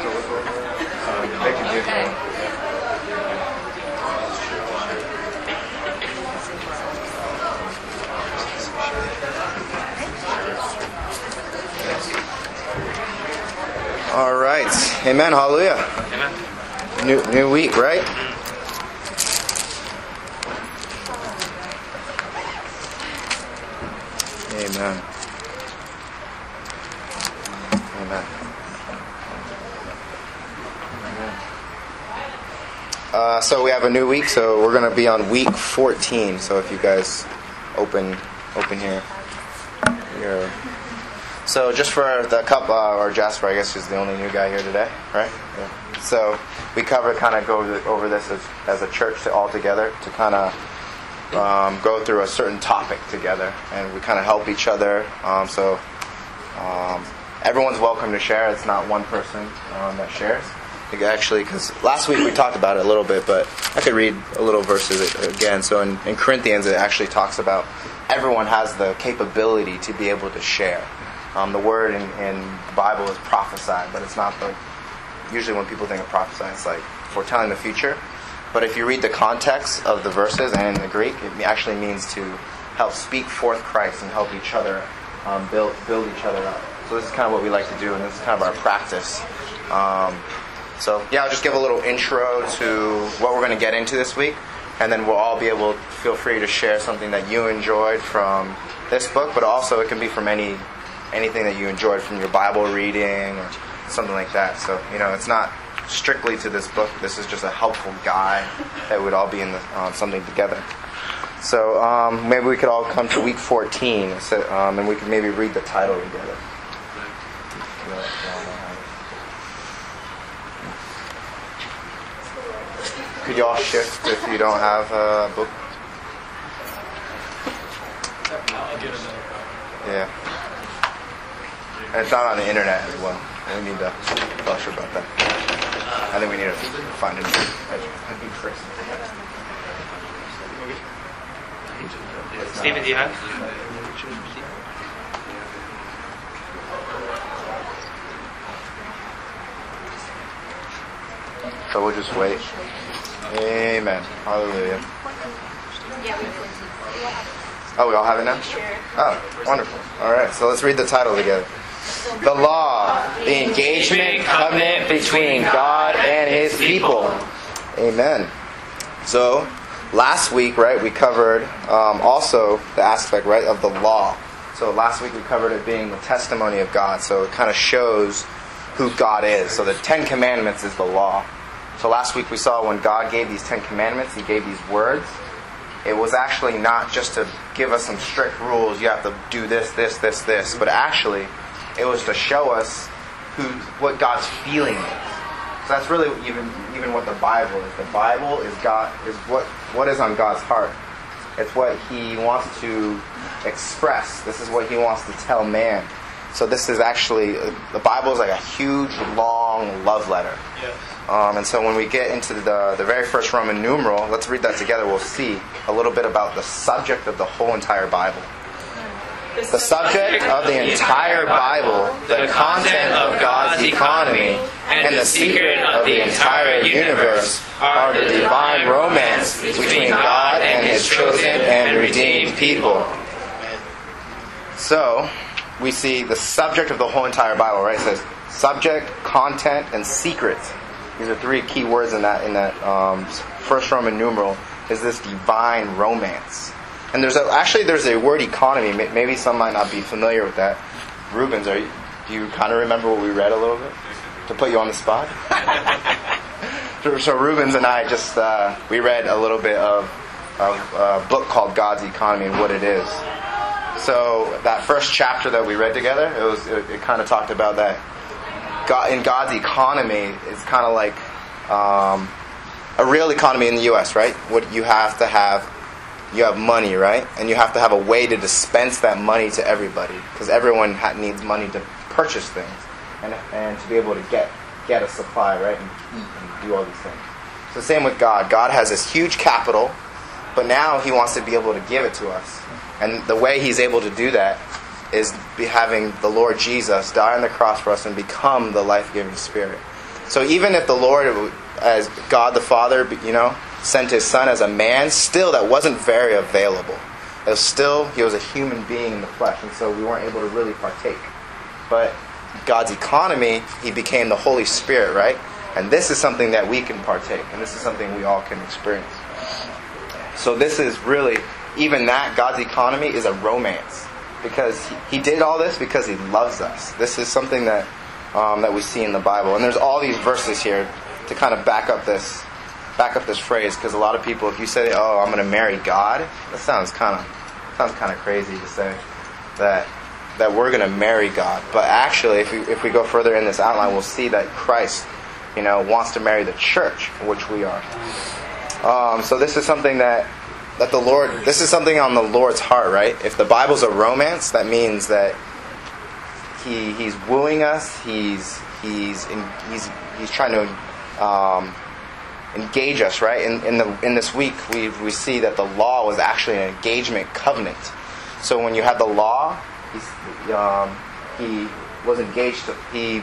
They can do that. All right. Amen. Hallelujah. Amen. New week, right? Amen. Amen. So we have a new week, so we're going to be on week 14. So if you guys open here. So just for the couple, or Jasper, I guess, is the only new guy here today, right? Yeah. So we go over this as a church all together to kind of go through a certain topic together, and we kind of help each other. So everyone's welcome to share. It's not one person that shares. Actually, because last week we talked about it a little bit, but I could read a little verses again. So in Corinthians, it actually talks about everyone has the capability to be able to share. The word in the Bible is prophesied, but it's not usually when people think of prophesy, it's like foretelling the future. But if you read the context of the verses and in the Greek, it actually means to help speak forth Christ and help each other build each other up. So this is kind of what we like to do, and this is kind of our practice. So yeah, I'll just give a little intro to what we're going to get into this week, and then we'll all be able to feel free to share something that you enjoyed from this book, but also it can be from anything that you enjoyed from your Bible reading or something like that. So, it's not strictly to this book. This is just a helpful guide that would all be in something together. So maybe we could all come to week 14, and we could maybe read the title together. Could you all shift if you don't have a book? Yeah. And it's not on the internet as well. We need to flush about that. I think we need to find it. Stephen, do you have? So we'll just wait. Amen. Hallelujah. Oh, we all have it now? Oh, wonderful. All right, so let's read the title together. The Law, the engagement covenant between God and His people. Amen. So, last week, right, we covered also the aspect, right, of the law. So last week we covered it being the testimony of God. So it kind of shows who God is. So the 10 Commandments is the law. So last week we saw when God gave these 10 Commandments, He gave these words. It was actually not just to give us some strict rules, you have to do this, this, this, this. But actually, it was to show us what God's feeling is. So that's really even what the Bible is. The Bible is what is on God's heart. It's what He wants to express. This is what He wants to tell man. So this is actually, the Bible is like a huge, long love letter. Yes. And so when we get into the very first Roman numeral, let's read that together. We'll see a little bit about the subject of the whole entire Bible. The subject of the entire Bible, the content of God's economy, and the secret of the entire universe are the divine romance between God and His chosen and redeemed people. So, we see the subject of the whole entire Bible, right? It says subject, content, and secret. These are three key words in that first Roman numeral, is this divine romance. And there's a word economy. Maybe some might not be familiar with that. Rubens, do you kind of remember what we read a little bit? To put you on the spot? So Rubens and I we read a little bit of a book called God's Economy and what it is. So that first chapter that we read together, it kind of talked about that in God's economy, it's kind of like a real economy in the U.S., right? What you have to have. You have money, right? And you have to have a way to dispense that money to everybody, because everyone needs money to purchase things and to be able to get a supply, right? And eat and do all these things. So same with God. God has this huge capital, but now He wants to be able to give it to us. And the way He's able to do that is having the Lord Jesus die on the cross for us and become the life-giving Spirit. So even if the Lord, as God the Father, sent his Son as a man, still that wasn't very available. It was still, he was a human being in the flesh, and so we weren't able to really partake. But God's economy, he became the Holy Spirit, right? And this is something that we can partake, and this is something we all can experience. So this is really, even that, God's economy is a romance. Because he did all this because he loves us. This is something that we see in the Bible. And there's all these verses here to kind of back up this phrase. Because a lot of people, if you say, "Oh, I'm going to marry God," that sounds kind of crazy to say that we're going to marry God. But actually, if we go further in this outline, we'll see that Christ, wants to marry the church, which we are. So this is something that the Lord, this is something on the Lord's heart, right? If the Bible's a romance, that means that He's wooing us. He's trying to engage us, right? In this week, we see that the law was actually an engagement covenant. So when you have the law, he was engaged. He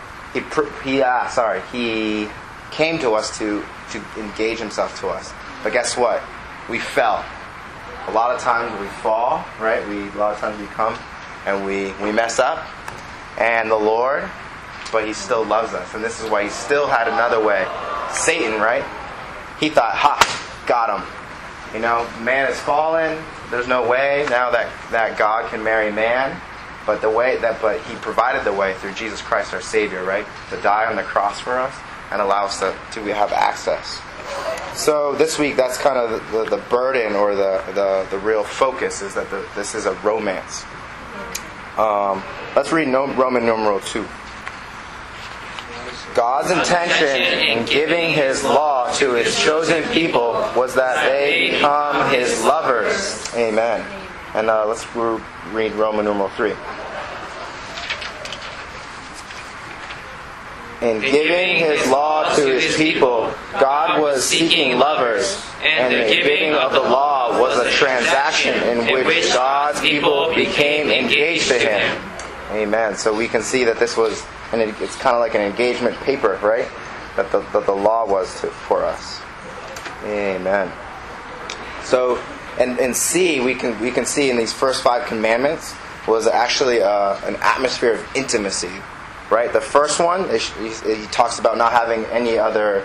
came to us to engage himself to us. But guess what? We fell. A lot of times we fall, right? A lot of times we come and we mess up. And the Lord, but he still loves us. And this is why he still had another way. Satan, right? He thought, got him. Man has fallen. There's no way now that God can marry man. But he provided the way through Jesus Christ our Savior, right? To die on the cross for us and allow us to have access. So this week, that's kind of the burden or the real focus is that this is a romance. Let's read Roman numeral 2. God's intention in giving his law to his chosen people was that they become his lovers. Amen. And let's read Roman numeral 3. In giving his law to his people, God was seeking lovers, and the giving of the law was a transaction in which God's people became engaged to him. Amen. So we can see that this was, and it's kind of like an engagement paper, right? That the law was for us. Amen. So, and in C, we can see in these first 5 commandments was actually an atmosphere of intimacy. Right, the first one he talks about not having any other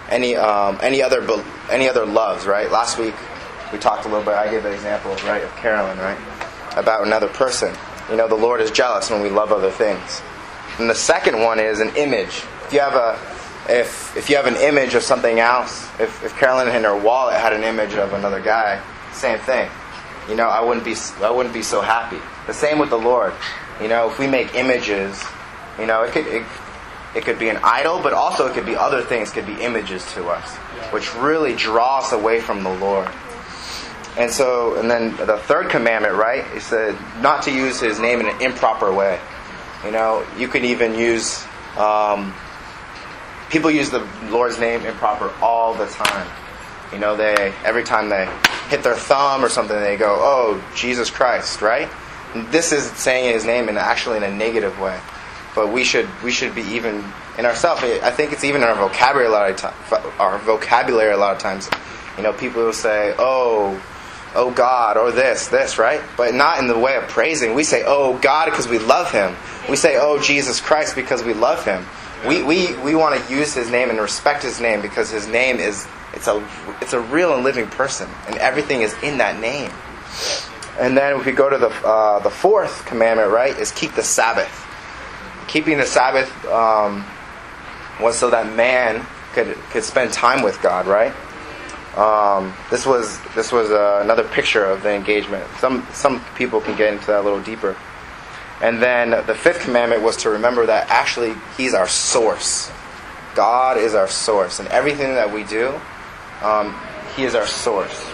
loves. Right, last week we talked a little bit. I gave the example, right, of Carolyn, right, about another person. The Lord is jealous when we love other things. And the second one is an image. If you have an image of something else, if Carolyn in her wallet had an image of another guy, same thing. I wouldn't be so happy. The same with the Lord. If we make images. It could be an idol, but also it could be other things, could be images to us, which really draw us away from the Lord. And then the third commandment, right, it said not to use his name in an improper way. You can even use, people use the Lord's name improper all the time. Every time they hit their thumb or something, they go, "Oh, Jesus Christ," right? And this is saying his name in actually in a negative way. But we should be even in ourselves. I think it's even in our vocabulary a lot of times. People will say, "Oh God," or this, right? But not in the way of praising. We say, "Oh God," because we love him. We say, "Oh Jesus Christ," because we love him. We want to use his name and respect his name because his name it's a real and living person, and everything is in that name. And then if we go to the fourth commandment, right, is keep the Sabbath. Keeping the Sabbath was so that man could spend time with God, right? This was another picture of the engagement. Some people can get into that a little deeper. And then the fifth commandment was to remember that actually he's our source. God is our source, and everything that we do, he is our source.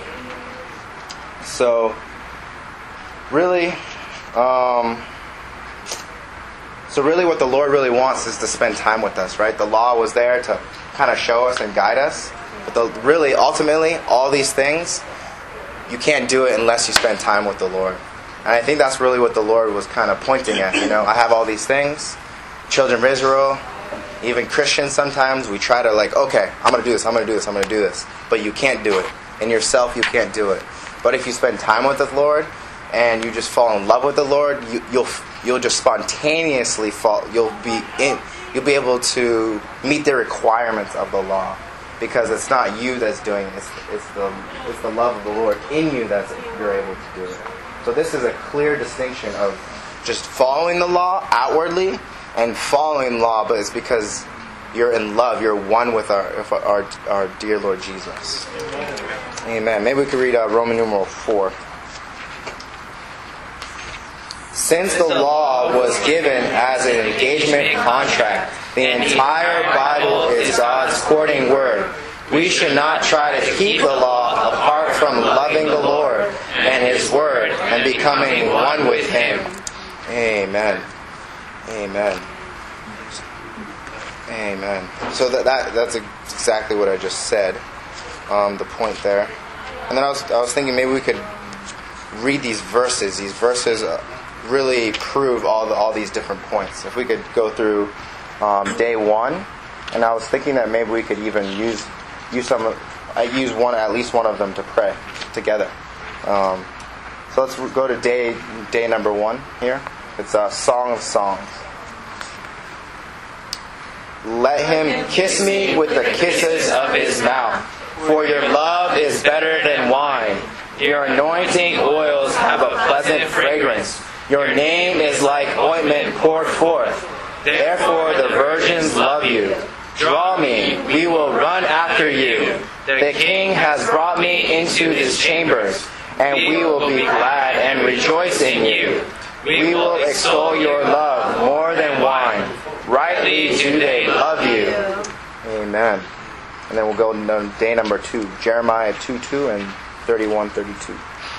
So really. So really what the Lord really wants is to spend time with us, right? The law was there to kind of show us and guide us. But ultimately, all these things, you can't do it unless you spend time with the Lord. And I think that's really what the Lord was kind of pointing at. I have all these things. Children of Israel, Even Christians sometimes, we try to like, okay, I'm going to do this, I'm going to do this, I'm going to do this. But you can't do it. In yourself, you can't do it. But if you spend time with the Lord and you just fall in love with the Lord, you'll just spontaneously fall. You'll be able to meet the requirements of the law, because it's not you that's doing it. It's the love of the Lord in you that you're able to do it. So this is a clear distinction of just following the law outwardly and following law, but it's because you're in love. You're one with our dear Lord Jesus. Amen. Maybe we could read Roman numeral 4. Since the law was given as an engagement contract, the entire Bible is God's courting word. We should not try to keep the law apart from loving the Lord and His word and becoming one with Him. Amen. Amen. Amen. So that's exactly what I just said. The point there. And then I was thinking maybe we could read these verses. These verses really prove all these different points. If we could go through day 1, and I was thinking that maybe we could even use at least one of them to pray together. So let's go to day number 1 here. It's a Song of Songs. Let him kiss me with the kisses of his mouth, for your love is better than wine. Your anointing oils have a pleasant fragrance. Your name is like ointment poured forth. Therefore the virgins love you. Draw me, we will run after you. The King has brought me into his chambers, and we will be glad and rejoice in you. We will extol your love more than wine. Rightly do they love you. Amen. And then we'll go to day number 2, Jeremiah 2:2 and 31:32.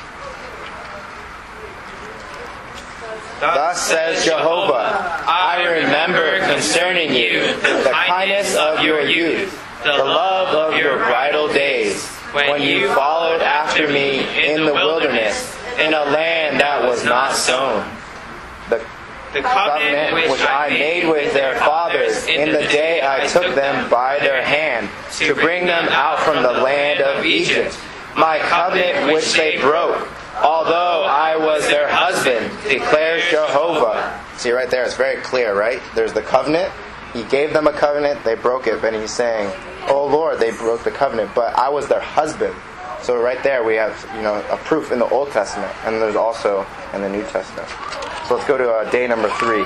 Thus says Jehovah, I remember concerning you the kindness of your youth, the love of your bridal days, when you followed after me in the wilderness, in a land that was not sown. The covenant which I made with their fathers in the day I took them by their hand to bring them out from the land of Egypt. My covenant which they broke, although I was their husband, declares Jehovah. See right there, it's very clear, right? There's the covenant. He gave them a covenant, they broke it, but he's saying, oh Lord, they broke the covenant, but I was their husband. So right there we have, a proof in the Old Testament, and there's also in the New Testament. So let's go to day number 3.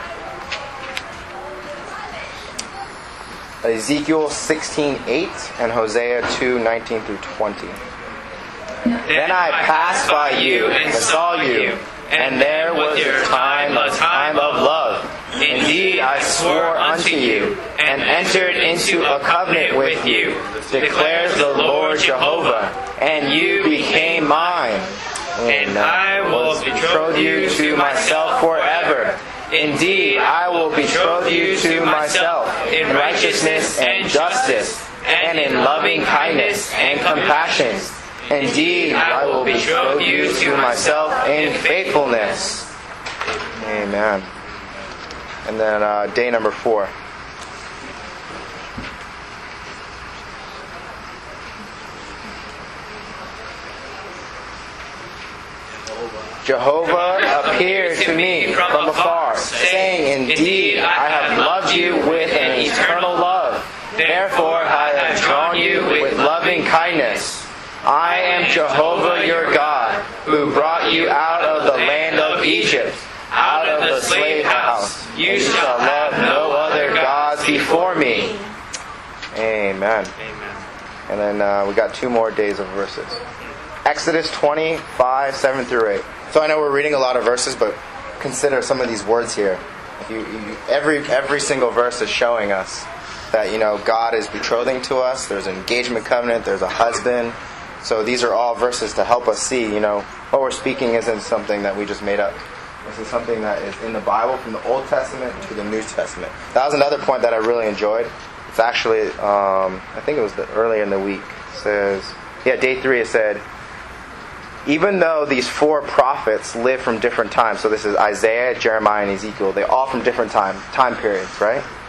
Ezekiel 16:8 and Hosea 2:19 through 20. Then I passed by you and saw you, and there was a time of love. Indeed, I swore unto you, and entered into a covenant with you, declares the Lord Jehovah, and you became mine. And I will betroth you to myself forever. Indeed, I will betroth you to myself in righteousness and justice, and in loving kindness and compassion. Indeed, I will betroth you to myself in faithfulness. Amen. And then day number 4. Jehovah appeared to me from afar, saying, Indeed, I have loved you with an eternal love. Therefore I have drawn you with loving kindness. I am Jehovah your God, who brought you out of the land of Egypt, out of the slave house. You shall love no other gods before me. Amen. And then we got 2 more days of verses. Exodus 25, 7 through 8. So I know we're reading a lot of verses, but consider some of these words here. Every single verse is showing us that, God is betrothing to us. There's an engagement covenant. There's a husband. So these are all verses to help us see, what we're speaking isn't something that we just made up. This is something that is in the Bible, from the Old Testament to the New Testament. That was another point that I really enjoyed. It's actually, I think it was earlier in the week. It says, day 3 it said, even though these 4 prophets live from different times, so this is Isaiah, Jeremiah, and Ezekiel, they all from different time periods, right?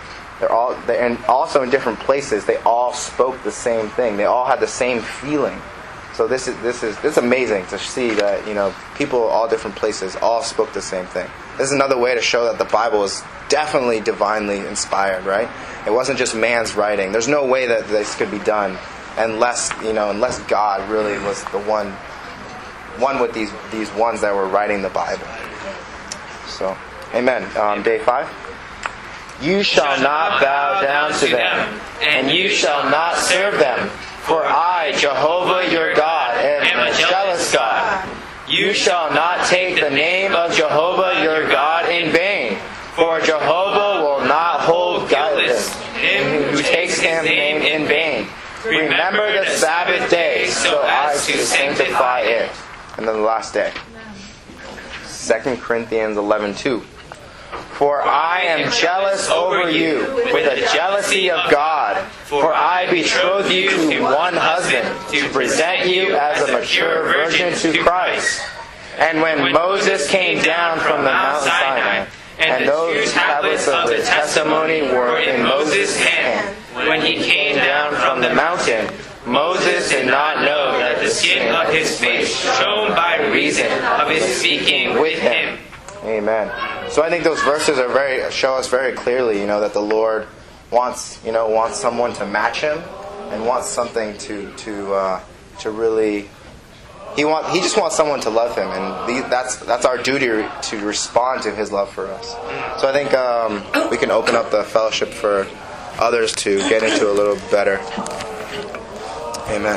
And also in different places, they all spoke the same thing. They all had the same feeling. So this is amazing to see that, you know, people all different places all spoke the same thing. This is another way to show that the Bible is definitely divinely inspired, right? It wasn't just man's writing. There's no way that this could be done unless God really was the one with these ones that were writing the Bible. So, amen. Day 5. You shall not bow down to them, and you shall not serve them. For I, Jehovah your God, am a jealous God. You shall not take the name of Jehovah your God in vain. For Jehovah will not hold guiltless him who takes his name in vain. Remember the Sabbath day so as to sanctify it. And then the last day. 2 Corinthians 11:2. For I am jealous over you with the jealousy of God. For I betrothed you to one husband to present you as a mature virgin to Christ. And when Moses came down from the Mount Sinai, and those tablets of the testimony were in Moses' hand, when he came down from the mountain, Moses did not know that the skin of his face shone by reason of his speaking with him. Amen. So I think those verses show us very clearly, you know, that the Lord wants someone to match him, and wants something to really. He just wants someone to love him, and that's our duty to respond to his love for us. So I think we can open up the fellowship for others to get into a little better. Amen.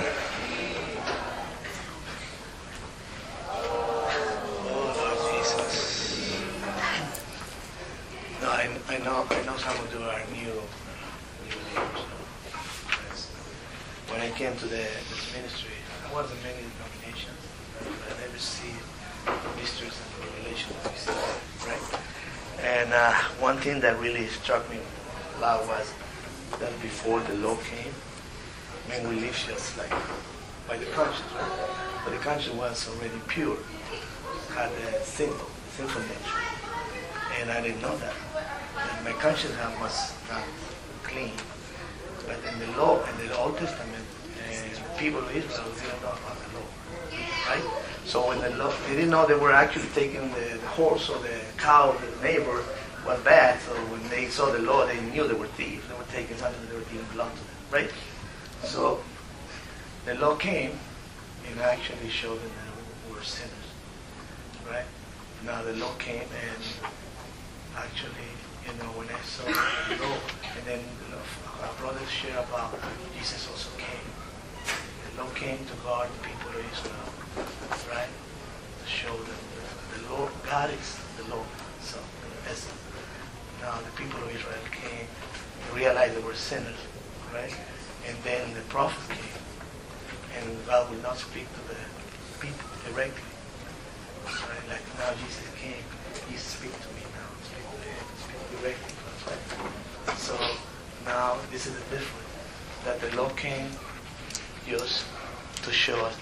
I know some of you are new believers. When I came to this ministry, I was in many denominations. I never see mysteries and revelations, right? And one thing that really struck me a lot was that before the law came, we lived just like by the conscience, right? But the conscience was already pure, had a sinful nature, and I didn't know that. And my conscience was not clean. But in the law, in the Old Testament, the people of Israel didn't know about the law, right? So when the law, they didn't know they were actually taking the horse or the cow of the neighbor was bad. So when they saw the law, they knew they were thieves. They were taking something that didn't belong to them, right? So the law came and actually showed them that we were sinners, right? Now the law came and actually, when I saw the law, and then our brothers share about Jesus also came. The law came to guard the people of Israel, right? To show them the law, God is the law. So, in essence, now the people of Israel came, realized they were sinners, right? And then the prophet came, and God will not speak to the people directly, right? Like now Jesus came, He speaks to me now, speak directly, right? So now this is the difference, that the law came just to show us,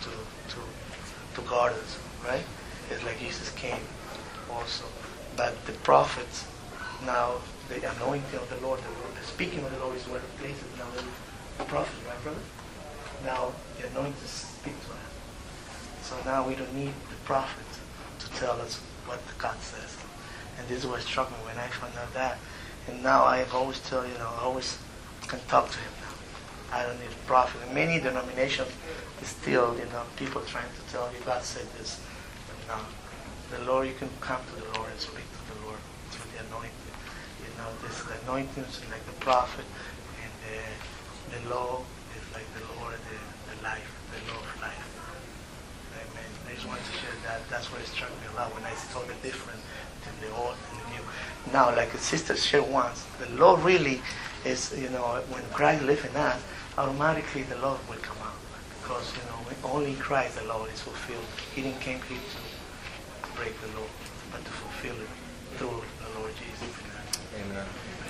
to guard us, right? It's like Jesus came also, but the prophets now, the anointing of the Lord, the speaking of the Lord is where it places now the prophet, right, brother? Now the anointing speaks to us. So now we don't need the prophet to tell us what God says. And this is what struck me when I found out that. And now I always tell, I always can talk to him now. I don't need a prophet. In many denominations, it's still, people trying to tell you, God said this. But no, the Lord, you can come to the Lord and speak to the Lord through the anointing. The anointing is like the prophet, and the law is like the Lord, the life, the law of life. Amen. I just wanted to share that. That's what it struck me a lot when I saw the difference between the old and the new. Now, like a sister shared once, the law really is, when Christ lives in us, automatically the law will come out. Because, only in Christ the law is fulfilled. He didn't come here to break the law, but to fulfill it through the Lord Jesus. Amen.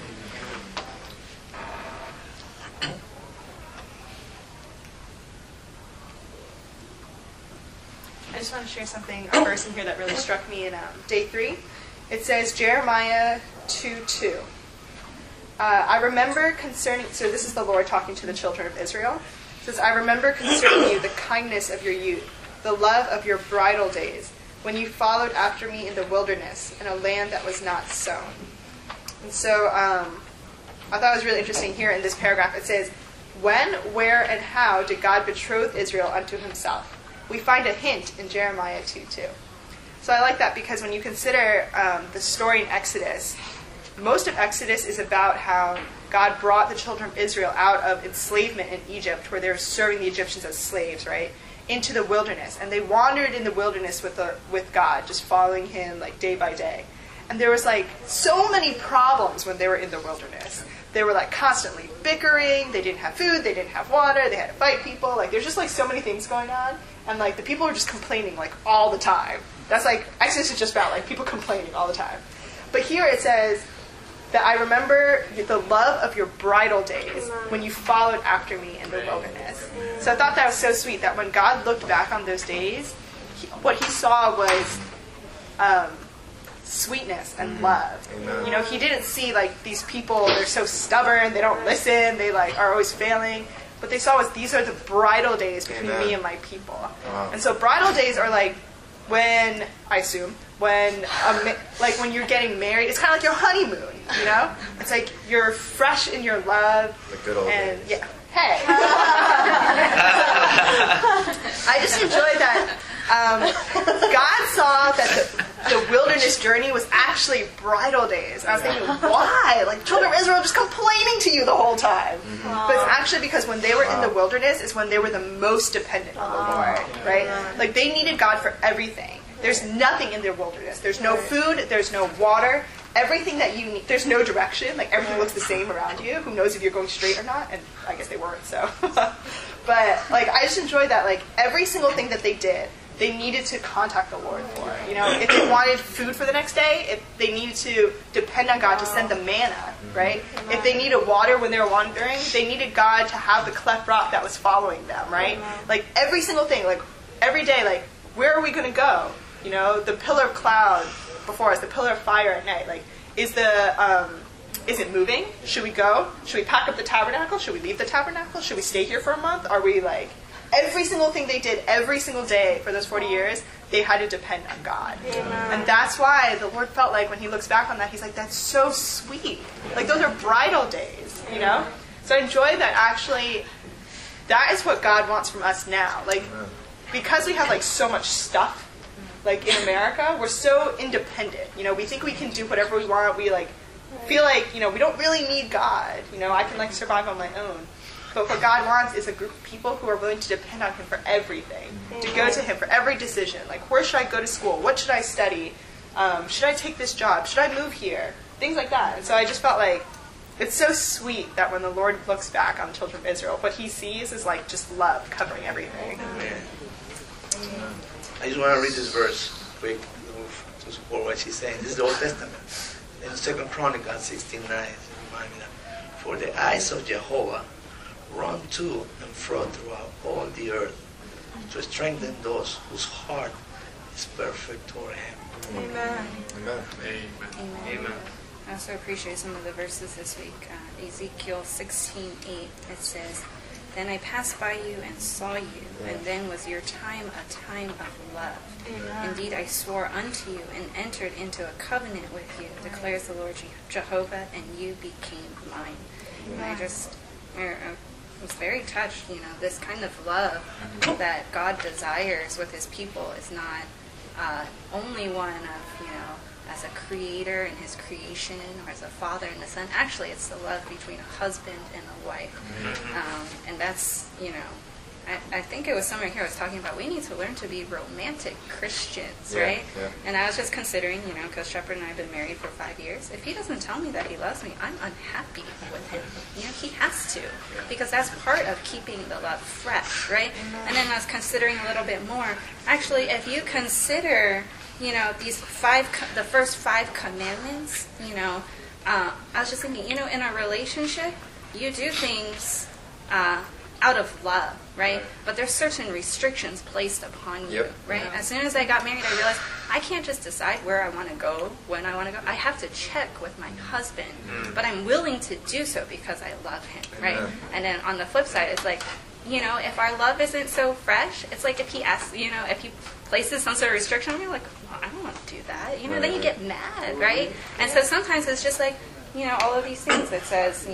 I just want to share something, a verse in here that really struck me in day 3. It says Jeremiah 2:2. I remember concerning, so this is the Lord talking to the children of Israel. It says, I remember concerning you the kindness of your youth, the love of your bridal days, when you followed after me in the wilderness, in a land that was not sown. And so I thought it was really interesting here in this paragraph. It says, when, where, and how did God betroth Israel unto himself? We find a hint in Jeremiah 2:2. So I like that because when you consider the story in Exodus, most of Exodus is about how God brought the children of Israel out of enslavement in Egypt, where they were serving the Egyptians as slaves, right, into the wilderness. And they wandered in the wilderness with God, just following him like day by day. And there was like so many problems when they were in the wilderness. They were like constantly bickering, they didn't have food, they didn't have water, they had to fight people. Like there's just like so many things going on. And like the people were just complaining like all the time. That's like, Exodus is just about like people complaining all the time. But here it says that I remember the love of your bridal days when you followed after me in the wilderness. So I thought that was so sweet that when God looked back on those days, what he saw was sweetness and love. You know, he didn't see like these people, they're so stubborn, they don't listen, they like are always failing. What they saw was these are the bridal days between me and my people. And so bridal days are like when, I assume, when you're getting married, it's kind of like your honeymoon, you know? It's like you're fresh in your love. The good old days. Yeah. Hey. I just enjoyed that God saw that the wilderness journey was actually bridal days. And I was thinking, why? Like, children of Israel are just complaining to you the whole time. But it's actually because when they were in the wilderness is when they were the most dependent on the Lord, right? Like, they needed God for everything. There's nothing in their wilderness. There's no food. There's no water. Everything that you need. There's no direction. Like, everything looks the same around you. Who knows if you're going straight or not? And I guess they weren't, so. But, like, I just enjoyed that. Like, every single thing that they did, they needed to contact the Lord for. You know, if they wanted food for the next day, they needed to depend on God to send the manna, right? If they needed water when they were wandering, they needed God to have the cleft rock that was following them, right? Like, every single thing, like, every day, like, where are we going to go? You know, the pillar of cloud before us, the pillar of fire at night. Like, is it moving? Should we go? Should we pack up the tabernacle? Should we leave the tabernacle? Should we stay here for a month? Are we like, every single thing they did every single day for those 40 years, they had to depend on God. And that's why the Lord felt like when he looks back on that, he's like, that's so sweet. Like, those are bridal days, you know? So I enjoy that actually, that is what God wants from us now. Like, because we have like so much stuff, like in America, we're so independent. You know, we think we can do whatever we want. We like feel like, you know, we don't really need God. You know, I can like survive on my own. But what God wants is a group of people who are willing to depend on him for everything. To go to him for every decision. Like, where should I go to school? What should I study? Should I take this job? Should I move here? Things like that. And so I just felt like it's so sweet that when the Lord looks back on the children of Israel, what he sees is like just love covering everything. I just want to read this verse quick to support what she's saying. This is the Old Testament. In 2 Chronicles 16:9, it reminds me that for the eyes of Jehovah run to and fro throughout all the earth to strengthen those whose heart is perfect toward him. Amen. Amen. Amen. I also appreciate some of the verses this week. Ezekiel 16:8, it says, "Then I passed by you and saw you, and then was your time a time of love. Indeed, I swore unto you and entered into a covenant with you, declares the Lord Jehovah, and you became mine." And I was very touched. You know, this kind of love that God desires with his people is not only one of, you know, as a creator in his creation, or as a father and a son. Actually, it's the love between a husband and a wife. And that's, you know, I think it was somewhere here I was talking about, we need to learn to be romantic Christians, right? Yeah. And I was just considering, you know, because Shepard and I have been married for 5 years, if he doesn't tell me that he loves me, I'm unhappy with him. You know, he has to, because that's part of keeping the love fresh, right? And then I was considering a little bit more. Actually, if you consider, you know, the first 5 commandments, you know, I was just thinking, you know, in a relationship, you do things out of love, right? But there's certain restrictions placed upon you, right? As soon as I got married, I realized I can't just decide where I want to go, when I want to go. I have to check with my husband, but I'm willing to do so because I love him, right? And then on the flip side, it's like, if our love isn't so fresh, it's like if he asks, if he places some sort of restriction, you're like, oh, I don't want to do that. Then you get mad, right? And so sometimes it's just like, all of these things that says,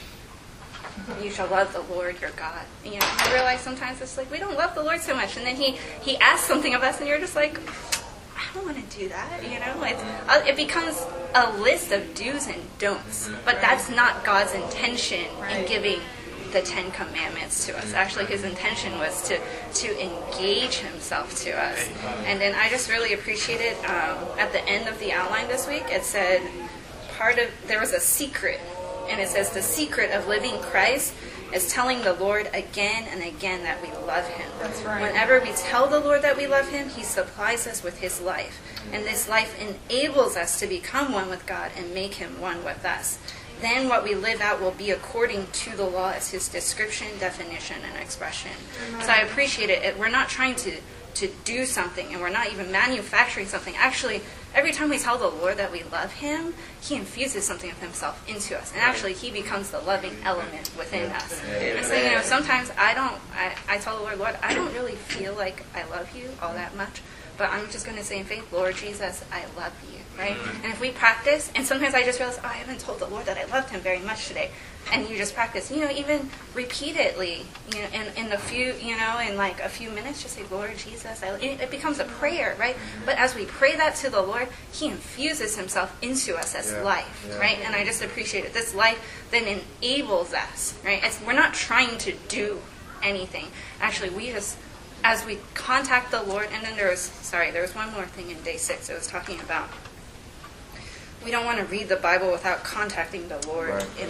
you shall love the Lord your God. I realize sometimes it's like we don't love the Lord so much, and then he asks something of us, and you're just like, I don't want to do that. It becomes a list of do's and don'ts, but that's not God's intention in giving the 10 Commandments to us. Actually, his intention was to engage himself to us. And then I just really appreciated at the end of the outline this week, it said there was a secret. And it says the secret of living Christ is telling the Lord again and again that we love him. That's right. Whenever we tell the Lord that we love him, he supplies us with his life. And this life enables us to become one with God and make him one with us. Then what we live out will be according to the law as his description, definition, and expression. So I appreciate it. We're not trying to do something, and we're not even manufacturing something. Actually, every time we tell the Lord that we love him, he infuses something of himself into us. And actually, he becomes the loving element within us. And so, sometimes I tell the Lord, I don't really feel like I love you all that much, but I'm just going to say in faith, Lord Jesus, I love you, right? And if we practice, and sometimes I just realize, I haven't told the Lord that I loved him very much today. And you just practice, even repeatedly, in a few, in like a few minutes, just say, Lord Jesus, it becomes a prayer, right? But as we pray that to the Lord, he infuses himself into us as life, right? And I just appreciate it. This life then enables us, right? We're not trying to do anything. Actually, we just, as we contact the Lord, and then there was one more thing in day 6 it was talking about. We don't want to read the Bible without contacting the Lord in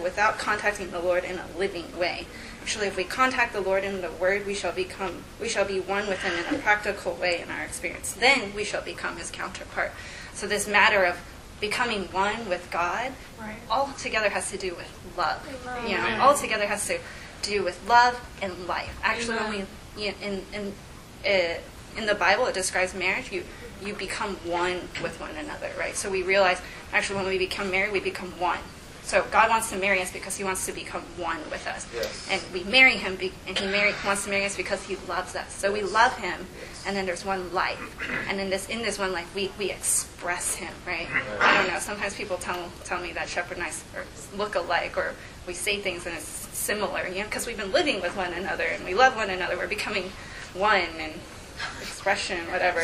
a living way. Actually, if we contact the Lord in the Word, we shall be one with him in a practical way in our experience. Then we shall become his counterpart. So this matter of becoming one with God, all together has to do with love. All together has to do with love and life. Actually, when we in the Bible, it describes marriage. You become one with one another, right? So we realize, actually, when we become married, we become one. So God wants to marry us because he wants to become one with us. Yes. And we marry him, and he wants to marry us because he loves us. So we love him, and then there's one life. And then in this one life, we express him, right? I don't know. Sometimes people tell me that Shepherd and I look alike, or we say things and it's similar, because we've been living with one another, and we love one another. We're becoming one, and expression, whatever.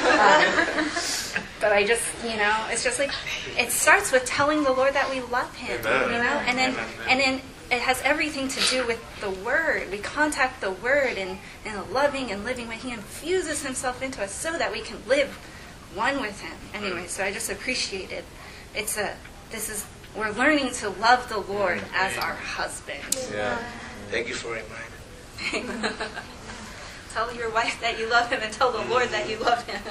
But I just, it's just like, it starts with telling the Lord that we love him, and then it has everything to do with the Word. We contact the Word in a loving and living way. He infuses himself into us so that we can live one with him. Anyway, so I just appreciate it. We're learning to love the Lord as our husband. Yeah. Thank you for reminding. Tell your wife that you love him, and tell the Lord that you love him.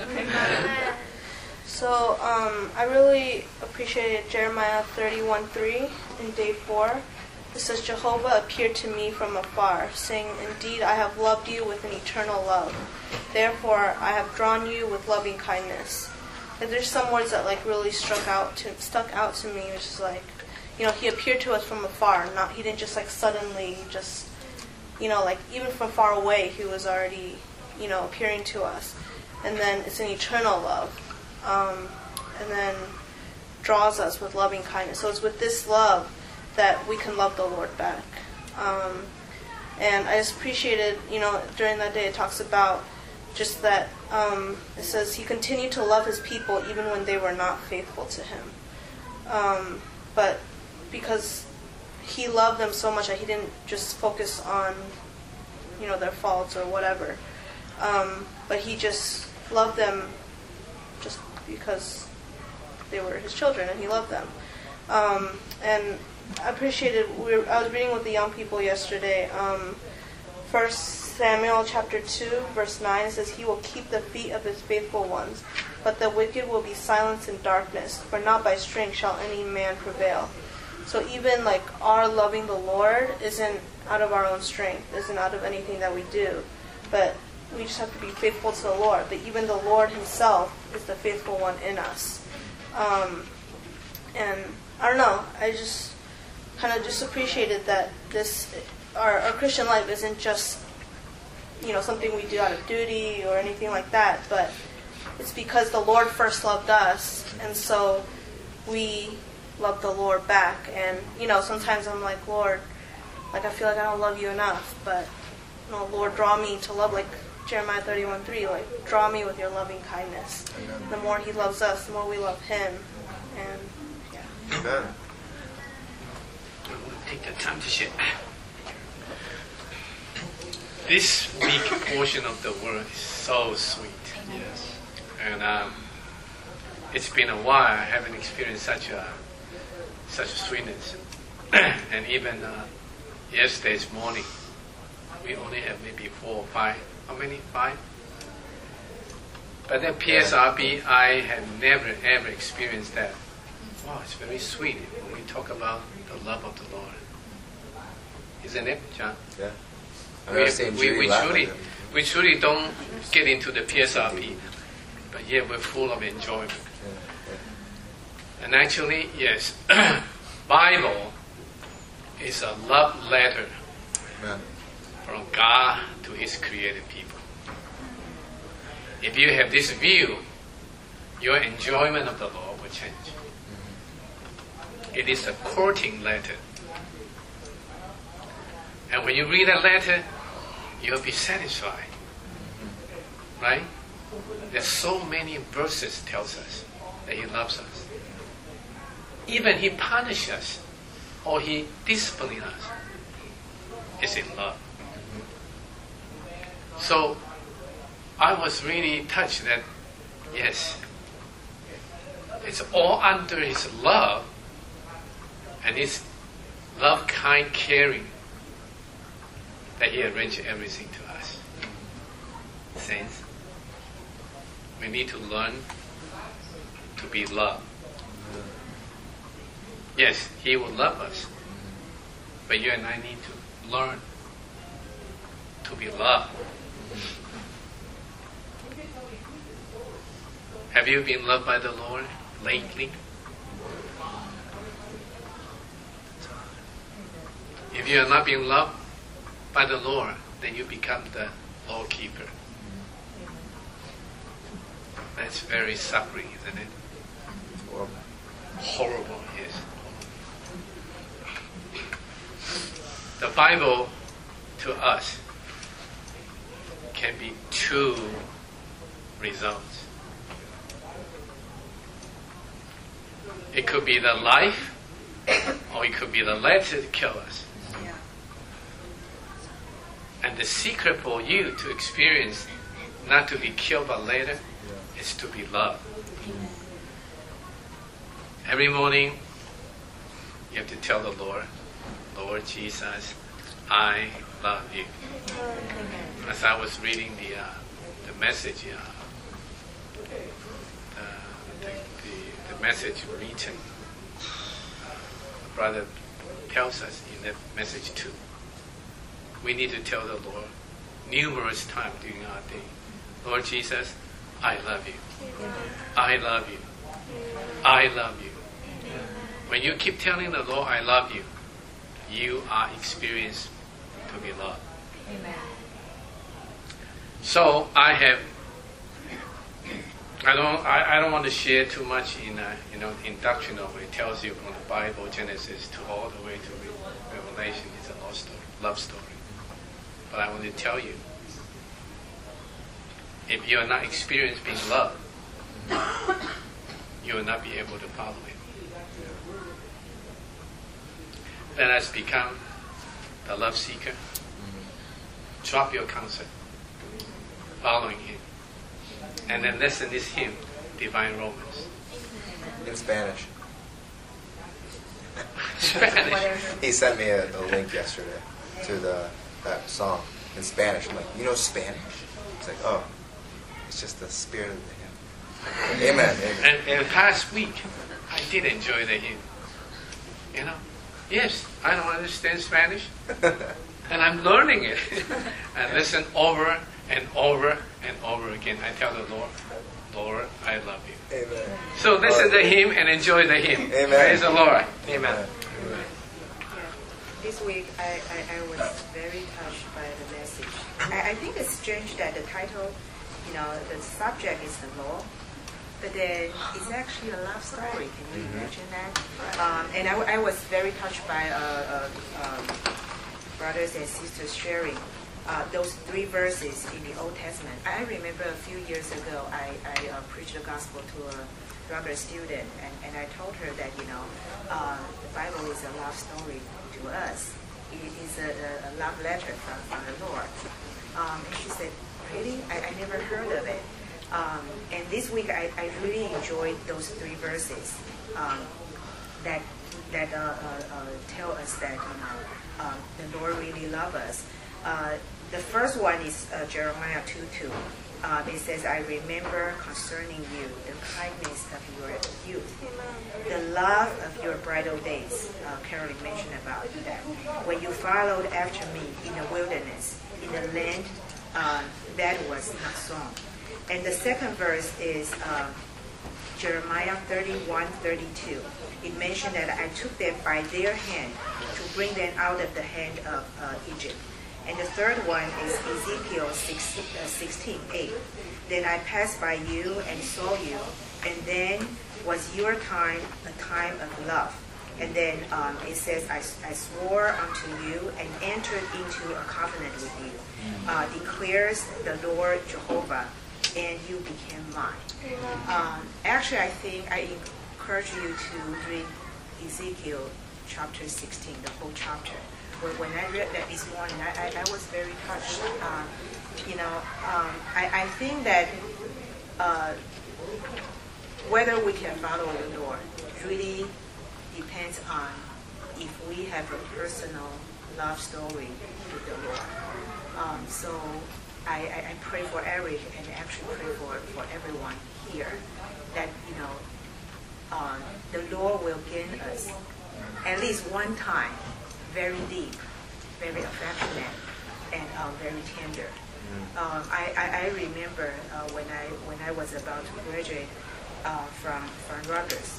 So I really appreciated Jeremiah 31:3 in day 4. It says, Jehovah appeared to me from afar, saying, Indeed, I have loved you with an eternal love. Therefore, I have drawn you with loving kindness. And there's some words that really stuck out to me, which is like, he appeared to us from afar. He didn't just suddenly just, even from far away, he was already, appearing to us. And then it's an eternal love. And then draws us with loving kindness. So it's with this love that we can love the Lord back. And I just appreciated, during that day it talks about just that, it says he continued to love his people even when they were not faithful to him. But because he loved them so much that he didn't just focus on, their faults or whatever. But he just loved them just because they were his children and he loved them. And I appreciated, I was reading with the young people yesterday, 1 Samuel chapter 2, verse 9, it says, He will keep the feet of his faithful ones, but the wicked will be silenced in darkness, for not by strength shall any man prevail. So even like our loving the Lord isn't out of our own strength, isn't out of anything that we do, but we just have to be faithful to the Lord. But even the Lord Himself is the faithful one in us. And I don't know, I just kind of just appreciated that our Christian life isn't just, something we do out of duty or anything like that, but it's because the Lord first loved us, and so we love the Lord back. And sometimes I'm like, Lord, like I feel like I don't love you enough, but Lord, draw me to love, like Jeremiah 31:3, like draw me with your loving kindness. Amen. The more He loves us, the more we love Him. And yeah. Amen. We'll take the time to share. This week portion of the word is so sweet. Yes. And it's been a while I haven't experienced such a sweetness. And even yesterday's morning, we only have maybe 4 or 5. How many? 5? But then PSRB, I have never ever experienced that. Wow, it's very sweet when we talk about the love of the Lord. Isn't it, John? Yeah. We truly don't get into the PSRB, but yet we're full of enjoyment. And actually, yes, Bible is a love letter Amen. from God to His created people. If you have this view, your enjoyment of the Lord will change. It is a courting letter. And when you read a letter, you'll be satisfied. Right? There's so many verses tells us that He loves us. Even He punishes us or He disciplines us. It's in love. So I was really touched that, yes, it's all under His love and His love, kind, caring that He arranged everything to us. Saints, we need to learn to be loved. Yes, He will love us, but you and I need to learn to be loved. Have you been loved by the Lord lately? If you are not being loved by the Lord, then you become the law keeper. That's very suffering, isn't it? Horrible. Horrible, yes. The Bible to us can be 2 results. It could be the life, or it could be the letter to kill us. And the secret for you to experience not to be killed by later is to be loved. Every morning, you have to tell the Lord, Lord Jesus, I love you. As I was reading the message, the message written, the brother tells us in that message too. We need to tell the Lord numerous times during our day, Lord Jesus, I love you. I love you. I love you. When you keep telling the Lord, I love you, you are experienced to be loved. Amen. So I don't want to share too much in doctrinal. It tells you from the Bible, Genesis to all the way to Revelation. It's a love story. But I want to tell you, if you are not experienced being loved, you will not be able to follow Him. Let us become the love seeker. Drop your concept, following Him, and then listen this hymn, Divine Romance. In Spanish. Spanish. He sent me a link yesterday to that song in Spanish. I'm like, you know Spanish? It's like, oh, it's just the spirit of the hymn. Amen. Amen. And past week, I did enjoy the hymn. Yes, I don't understand Spanish, and I'm learning it. I listen over and over and over again. I tell the Lord, Lord, I love you. Amen. So listen to Him and enjoy the hymn. Amen. Praise the Lord. Amen. This week I was very touched by the message. I think it's strange that the title, the subject is the law, but then it's actually a love story. Can you imagine that? And I was very touched by brothers and sisters sharing those 3 verses in the Old Testament. I remember a few years ago I preached the gospel to a younger student, and I told her that the Bible is a love story to us. It is a love letter from the Lord. And she said, really? I never heard of it. And this week I really enjoyed those 3 verses that tell us that the Lord really loves us. The first one is Jeremiah 2:2. It says, I remember concerning you the kindness of your youth, the love of your bridal days. Carolyn mentioned about that. When you followed after me in the wilderness, in the land that was not sown. And the second verse is Jeremiah 31:32. It mentioned that I took them by their hand to bring them out of the hand of Egypt. And the third one is Ezekiel 16:8. Then I passed by you and saw you, and then was your time a time of love. And then it says, I swore unto you and entered into a covenant with you, declares the Lord Jehovah, and you became mine. Actually, I think I encourage you to read Ezekiel chapter 16, the whole chapter. When I read that this morning, I was very touched. I think that whether we can follow the Lord really depends on if we have a personal love story with the Lord. So I pray for Eric and actually pray for everyone here that the Lord will gain us at least one time very deep, very affectionate, and very tender. I remember when I was about to graduate from Rutgers.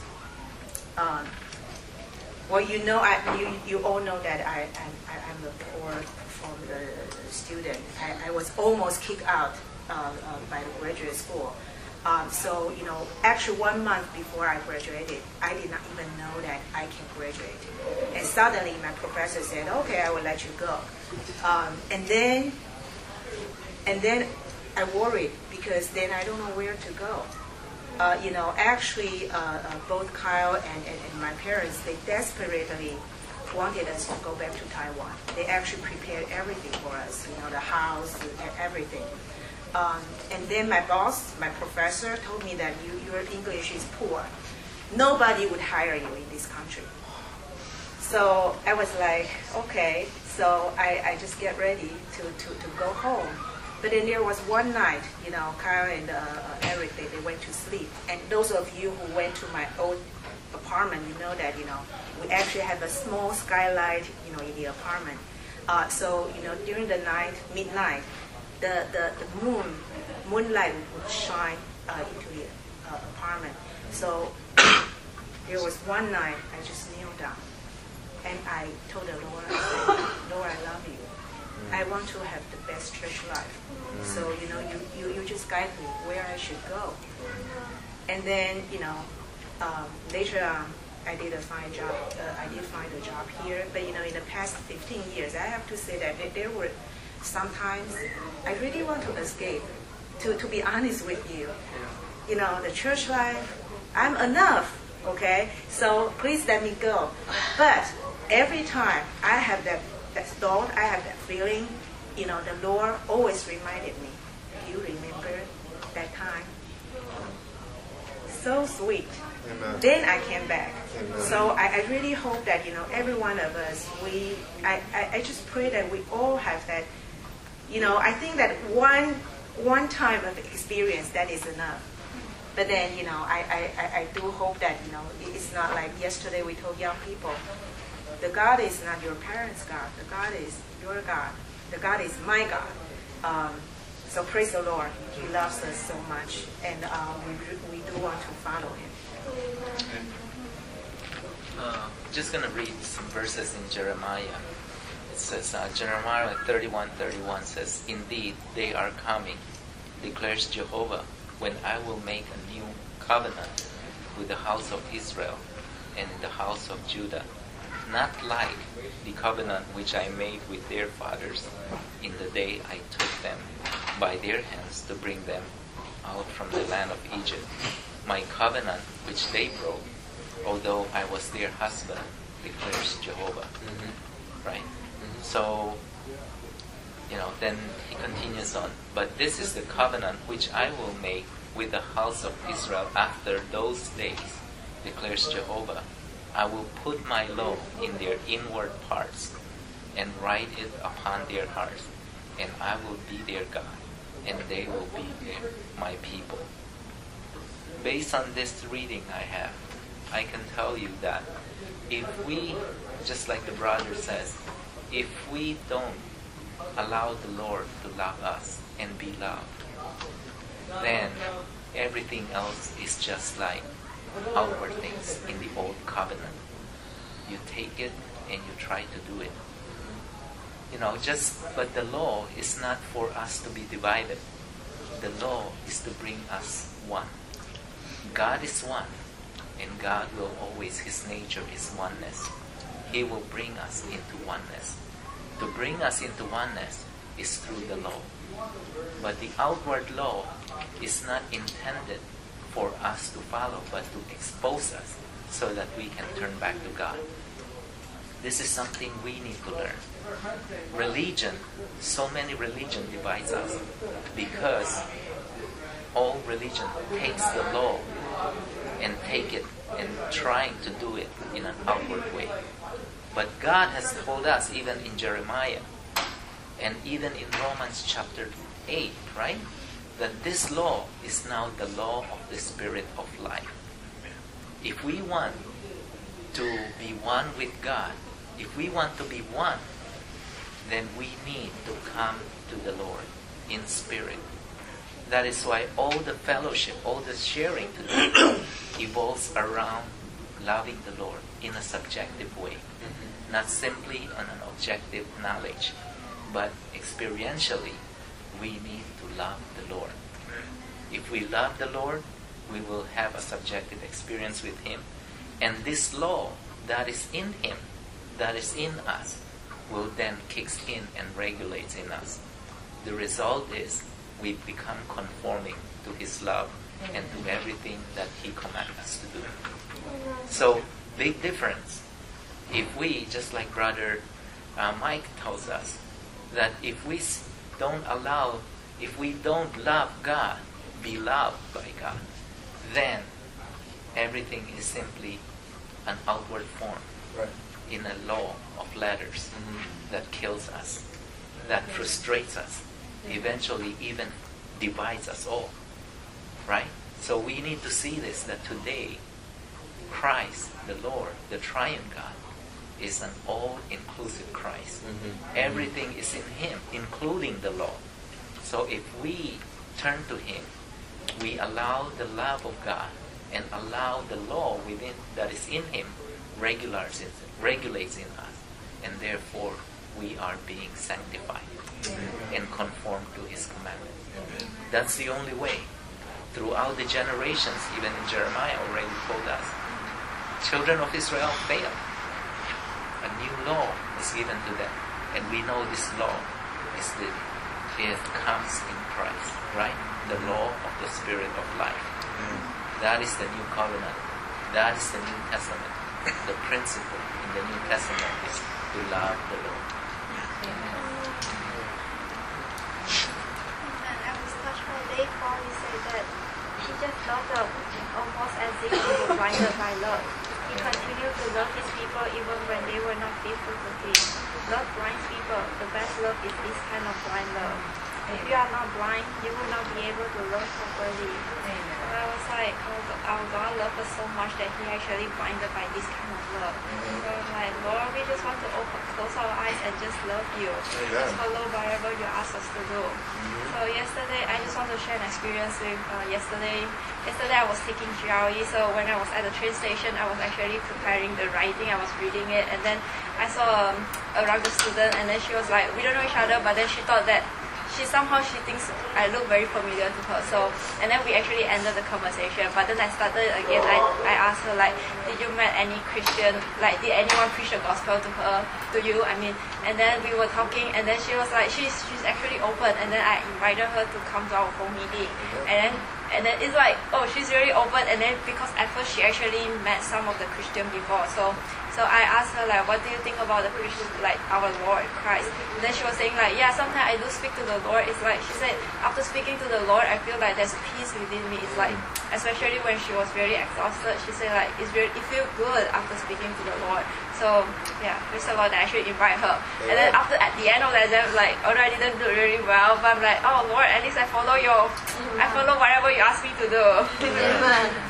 Well, you all know that I'm a poor performing student. I was almost kicked out by the graduate school. So, actually 1 month before I graduated, I did not even know that I can graduate. And suddenly my professor said, okay, I will let you go. And then I worried because then I don't know where to go. Actually, both Kyle and my parents, they desperately wanted us to go back to Taiwan. They actually prepared everything for us, the house, everything. And then my boss, my professor, told me that your English is poor. Nobody would hire you in this country. So I was like, okay. So I just get ready to go home. But then there was one night, Kyle and Eric, they went to sleep. And those of you who went to my old apartment, you know that, we actually have a small skylight, in the apartment. So, during the night, midnight, the moonlight would shine into the apartment. So there was one night I just kneeled down and I told the Lord, I said, Lord, I love you. I want to have the best church life. So you just guide me where I should go. And then later on I did find a job here. But in the past 15 years, I have to say that there were sometimes I really want to escape. To be honest with you, the church life, I'm enough. Okay, so please let me go. But every time I have that thought, I have that feeling, the Lord always reminded me, do you remember that time? So sweet. Amen. Then I came back. Amen. So I really hope that, every one of us, I just pray that we all have that, I think that one time of experience, that is enough. But then, I do hope that, it's not like yesterday we told young people, the God is not your parents' God. The God is your God. The God is my God. So praise the Lord. He loves us so much, and we do want to follow Him. Just going to read some verses in Jeremiah. It says, Jeremiah 31:31 says, "Indeed, they are coming, declares Jehovah, when I will make a new covenant with the house of Israel and the house of Judah, not like the covenant which I made with their fathers in the day I took them by their hands to bring them out from the land of Egypt. My covenant which they broke, although I was their husband, declares Jehovah." Right? So, then he continues on. "But this is the covenant which I will make with the house of Israel after those days, declares Jehovah. I will put my law in their inward parts and write it upon their hearts, and I will be their God, and they will be my people." Based on this reading I can tell you that if we, just like the brother says, if we don't allow the Lord to love us and be loved, then everything else is just like outward things in the old covenant. You take it and you try to do it. But the law is not for us to be divided. The law is to bring us one. God is one, and God will always, His nature is oneness. He will bring us into oneness. To bring us into oneness is through the law. But the outward law is not intended for us to follow, but to expose us so that we can turn back to God. This is something we need to learn. Religion, so many religion divides us because all religion takes the law and take it and trying to do it in an outward way. But God has told us, even in Jeremiah and even in Romans chapter 8, right? That this law is now the law of the Spirit of life. If we want to be one with God, if we want to be one, then we need to come to the Lord in spirit. That is why all the fellowship, all the sharing today evolves around loving the Lord in a subjective way. Not simply on an objective knowledge, but experientially, we need to love the Lord. If we love the Lord, we will have a subjective experience with Him. And this law that is in Him, that is in us, will then kick in and regulates in us. The result is we become conforming to His love and to everything that He commands us to do. So, big difference. If we, just like Brother Mike tells us, that if we don't love God, be loved by God, then everything is simply an outward form in a law of letters that kills us, that frustrates us, eventually even divides us all. Right? So we need to see this, that today Christ, the Lord, the Triune God, is an all-inclusive Christ. Everything is in Him, including the law. So if we turn to Him, we allow the love of God and allow the law within that is in Him regulates in us, and therefore we are being sanctified and conformed to His commandment. That's the only way. Throughout the generations, even in Jeremiah already told us, children of Israel failed. A new law is given to them, and we know this law it comes in Christ, right? The law of the Spirit of life. That is the new covenant. That is the New Testament. The principle in the New Testament is to love the Lord. And I was touched by Dave Paul. He said that he just loved them almost as if he was blinded by love. He continued to love his people even when they were not faithful to him. Love blinds people. The best love is this kind of blind love. If you are not blind, you will not be able to love properly. So I was like, oh, our God loved us so much that He actually blinded by this kind of love. So I'm like, Lord, we just want to close our eyes and just love you. Just follow whatever you ask us to do. So yesterday, I just want to share an experience with yesterday. Yesterday I was taking GRE, so when I was at the train station, I was actually preparing the writing, I was reading it, and then I saw a rugby student, and then she was like, we don't know each other, but then she thought that she thinks I look very familiar to her. So, and then we actually ended the conversation. But then I started again. I asked her like, did you met any Christian? Like, did anyone preach the gospel to you? I mean, and then we were talking, and then she was like, she's actually open. And then I invited her to come to our home meeting. And then it's like, oh, she's really open. And then because at first she actually met some of the Christian before, so I asked her like, what do you think about the Christian, like our Lord Christ? And then she was saying like, yeah, sometimes I do speak to the Lord. It's like, she said, after speaking to the Lord, I feel like there's peace within me. It's like, especially when she was very exhausted, she said like, it feels good after speaking to the Lord. So yeah, praise the Lord, I actually invite her. And then at the end of the exam, like, although I didn't do really well, but I'm like, oh Lord, at least I follow whatever you ask me to do. Amen.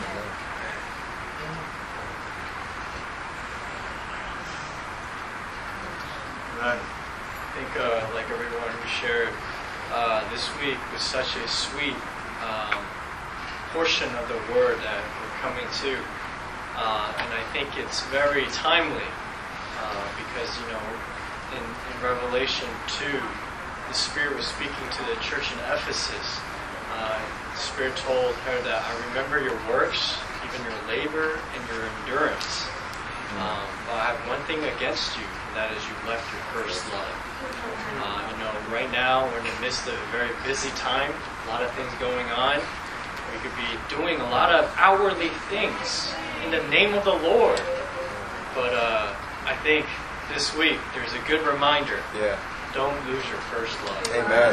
I think, like everyone who shared, this week was such a sweet portion of the Word that we're coming to. And I think it's very timely because, in Revelation 2, the Spirit was speaking to the church in Ephesus. The Spirit told her that, I remember your works, even your labor and your endurance. But I have one thing against you, and that is you left your first love. Right now we're in the midst of a very busy time, a lot of things going on. We could be doing a lot of outwardly things in the name of the Lord. But I think this week there's a good reminder. Yeah. Don't lose your first love. Amen.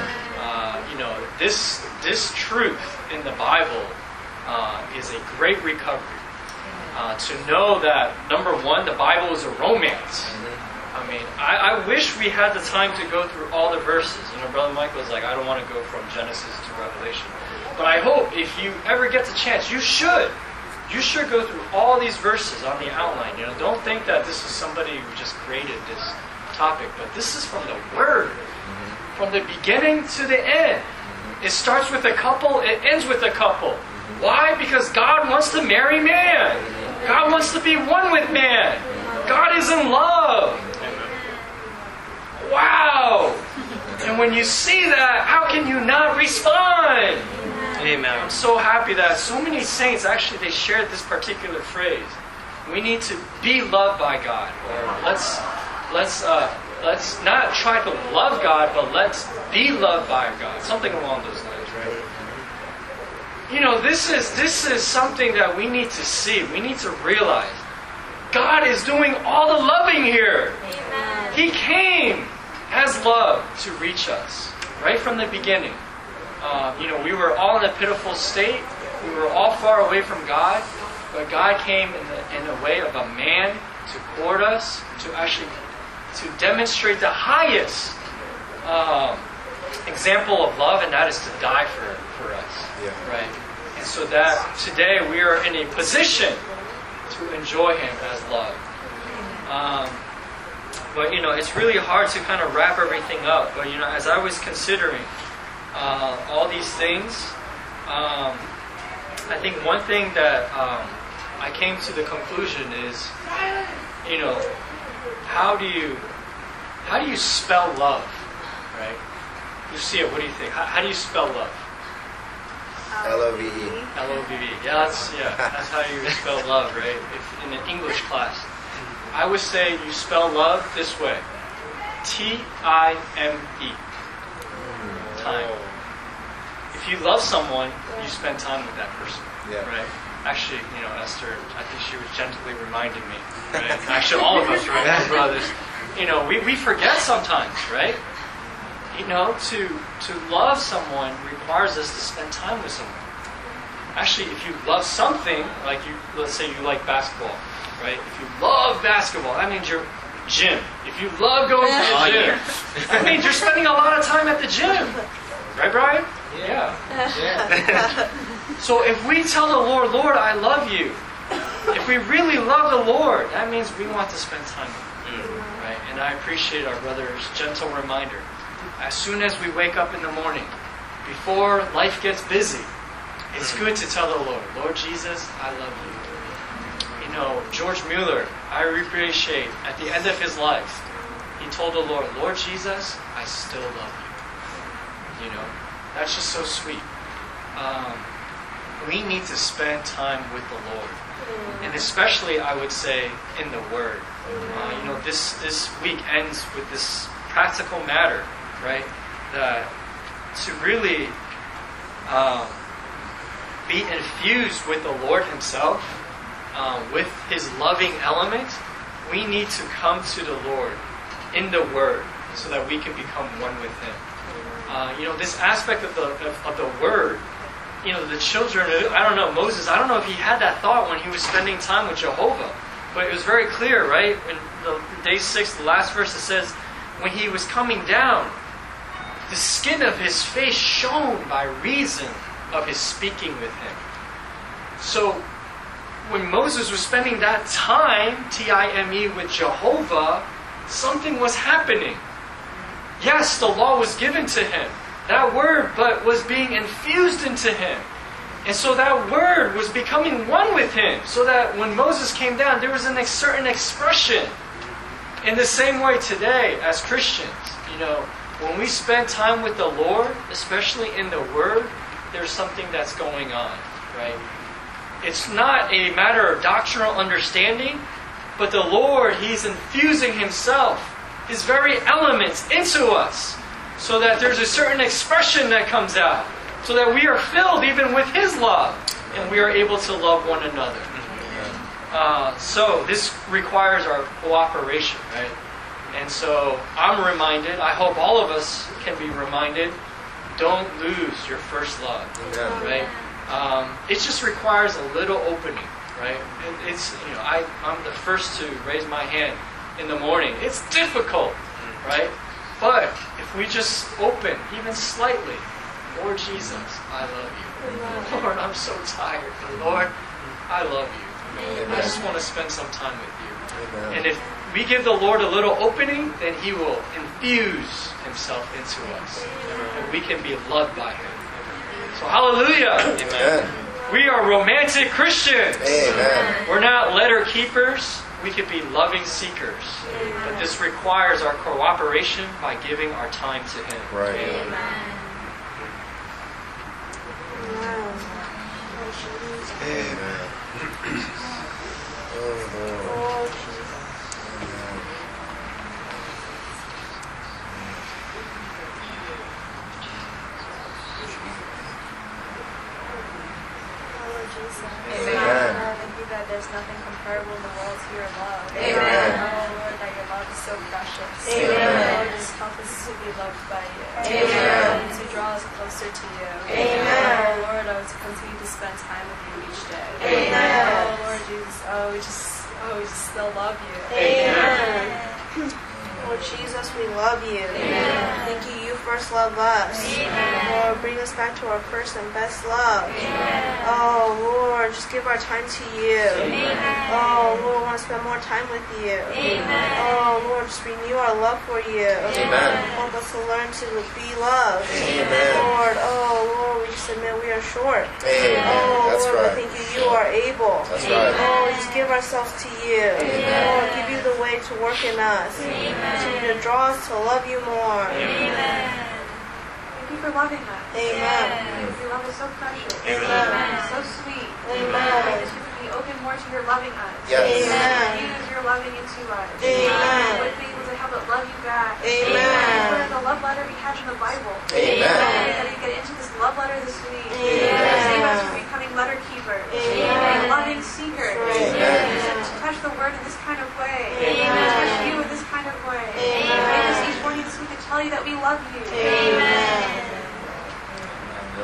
This truth in the Bible is a great recovery. To know that, number one, the Bible is a romance. I mean, I wish we had the time to go through all the verses. Brother Michael was like, I don't want to go from Genesis to Revelation. But I hope if you ever get the chance, you should. You should go through all these verses on the outline. Don't think that this is somebody who just created this topic, but this is from the Word. From the beginning to the end. It starts with a couple, it ends with a couple. Why? Because God wants to marry man. God wants to be one with man. God is in love. Wow! And when you see that, how can you not respond? Amen. I'm so happy that so many saints actually they shared this particular phrase. We need to be loved by God. Or let's not try to love God, but let's be loved by God. Something along those lines, right? This is something that we need to see. We need to realize. God is doing all the loving here. Amen. He came as love to reach us, right from the beginning. We were all in a pitiful state. We were all far away from God. But God came in the way of a man to court us, to demonstrate the highest example of love, and that is to die for us. Yeah. Right? And so that today we are in a position to enjoy Him as love. But it's really hard to kind of wrap everything up. But as I was considering all these things, I think one thing that I came to the conclusion is, how do you spell love, right? Lucia, what do you think? How do you spell love? L-O-V-E. L-O-V-E. Yeah, that's how you spell love, right? If in an English class. I would say you spell love this way. T-I-M-E. Time. If you love someone, you spend time with that person, right? Actually, Esther, I think she was gently reminding me, right? Actually, all of us, right? Brothers. We forget sometimes, right? To love someone requires us to spend time with someone. Actually, if you love something, like let's say you like basketball, right? If you love basketball, that means you're gym. If you love going to the gym, I mean, you're spending a lot of time at the gym. Right, Brian? Yeah. So if we tell the Lord, Lord, I love you, if we really love the Lord, that means we want to spend time with Him. Right? And I appreciate our brother's gentle reminder. As soon as we wake up in the morning, before life gets busy, it's good to tell the Lord, Lord Jesus, I love you. You know, George Mueller, I appreciate, at the end of his life, he told the Lord, Lord Jesus, I still love you. You know, that's just so sweet. We need to spend time with the Lord. And especially, I would say, in the Word. You know, this week ends with this practical matter, right? That to really be infused with the Lord Himself, with His loving element, we need to come to the Lord in the Word so that we can become one with Him. You know, this aspect of the Word, you know, the children, I don't know, Moses, I don't know if he had that thought when he was spending time with Jehovah, but it was very clear, right? In day 6, the last verse, it says, when he was coming down, the skin of his face shone by reason of his speaking with him. So, when Moses was spending that time, T-I-M-E, with Jehovah, something was happening. Yes, the law was given to him. That word but was being infused into him. And so that word was becoming one with him. So that when Moses came down, there was a certain expression. In the same way today, as Christians, you know, when we spend time with the Lord, especially in the Word, there's something that's going on, right? It's not a matter of doctrinal understanding, but the Lord, He's infusing Himself, His very elements into us, so that there's a certain expression that comes out, so that we are filled even with His love, and we are able to love one another. So this requires our cooperation, right? And so I'm reminded, I hope all of us can be reminded, don't lose your first love, right? It just requires a little opening, right? It's, you know, I'm the first to raise my hand in the morning. It's difficult, right? But if we just open, even slightly, Lord Jesus, I love you. Lord, I'm so tired. But Lord, I love you. I just want to spend some time with you. And if we give the Lord a little opening, then He will infuse Himself into us. And we can be loved by Him. So hallelujah. Amen. We are romantic Christians. Amen. We're not letter keepers. We could be loving seekers. But this requires our cooperation by giving our time to Him. Right. Amen. Amen. Oh, Lord. Amen. Thank you that there's nothing comparable in the world to your love. Amen. Oh Lord, that your love is so precious. Amen. Lord, just help us to be loved by you. Amen. To draw us closer to you. Amen. Oh Lord, to continue to spend time with you each day. Amen. Oh Lord Jesus, we just still love you. Amen. Lord Jesus, we love you. Amen. Thank you. You first love us. Amen. Lord, bring us back to our first and best love. Amen. Oh, Lord, just give our time to you. Amen. Oh, Lord, we want to spend more time with you. Amen. Oh, Lord, just renew our love for you. Amen. Help us to learn to be loved. Amen. Lord, we just admit we are short. Amen. Oh, That's Lord, right. we thank you are able. That's right. Oh, we just give ourselves to you. Amen. Lord, give you the way to work in us. Continue to draw us to love you more. Amen. Thank you for loving us. Amen. Your love is so precious. Amen. So sweet. Amen. Just be open more to your loving us. Yes. Amen. Use your loving into us. Amen. Would be able to help it love you back. Amen. Put in the love letter we have in the Bible. Amen. That you get into this love letter this week. Amen. Save us from becoming letter keepers. Amen. Loving seekers. Amen. To touch the word in this kind of way. Amen. To touch you in this kind of way. Amen. Make us each morning this week to tell you that we love you. Amen.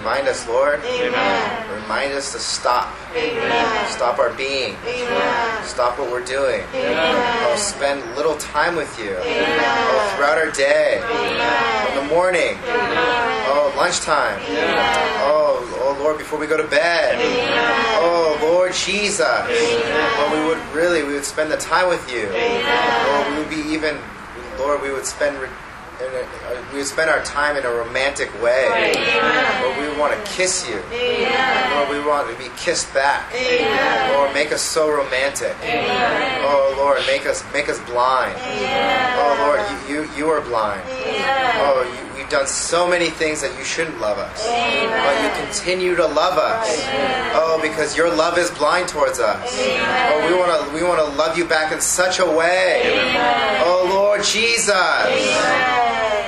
Remind us, Lord. Amen. Remind us to stop. Amen. Stop our being. Amen. Stop what we're doing. Amen. Oh, spend little time with you. Amen. Oh, throughout our day. Amen. In the morning. Amen. Oh, lunchtime. Amen. Oh, Lord, before we go to bed. Amen. Oh, Lord Jesus. Amen. Lord, we would spend the time with you. Amen. Lord, we would be even, Lord, we would spend our time in a romantic way. Amen. Lord, we want to kiss you. Amen. Lord, we want to be kissed back. Amen. Lord, make us so romantic. Amen. Oh, Lord, make us blind. Amen. Oh, Lord, you are blind. Amen. Oh, you've done so many things that you shouldn't love us. Amen. But you continue to love us. Amen. Oh, because your love is blind towards us. Amen. Oh, we want to love you back in such a way. Amen. Oh, Lord Jesus. Amen.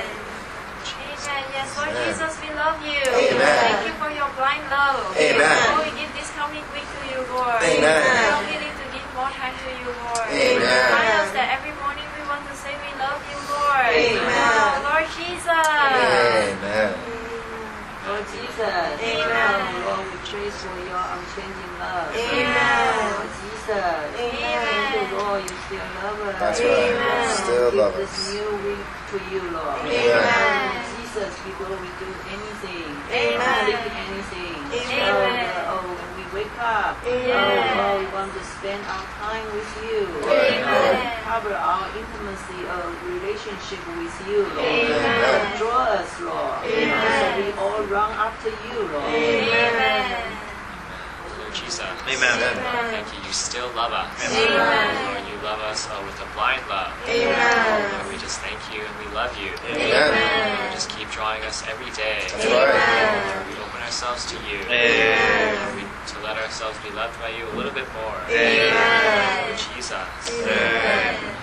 Yes, Lord Jesus, we love you. Amen. Thank you for your blind love. Amen. Lord, we give this coming week to you, Lord. Amen. We are willing to give more time to you, Lord. Amen. Remind us that every morning we want to say we love you, Lord. Amen. Oh, Lord Jesus. Amen. Lord Jesus. Amen. Lord, we praise for your unchanging love. Amen. Lord Jesus. Amen. Thank you, Lord. You still love us. That's right. Amen. Still Give love this us. new week to you, Lord. Amen. Lord Jesus, before we do anything, Amen. think anything. Amen. When we wake up, Amen. Lord, we want to spend our time with you. Right. Lord, cover our intimacy of relationship with you, Lord. Amen. Draw us, Lord. Amen. So we all run after you, Lord. Amen. Lord Jesus. Amen. Thank you. You still love us. Amen. Lord, you love us with a blind love. Amen. Lord, we just thank you and we love you. Amen. Lord, just keep drawing us every day. That's right. Lord, we open ourselves to you. Amen. Lord, to let ourselves be loved by you a little bit more. Amen. Lord Jesus. Amen.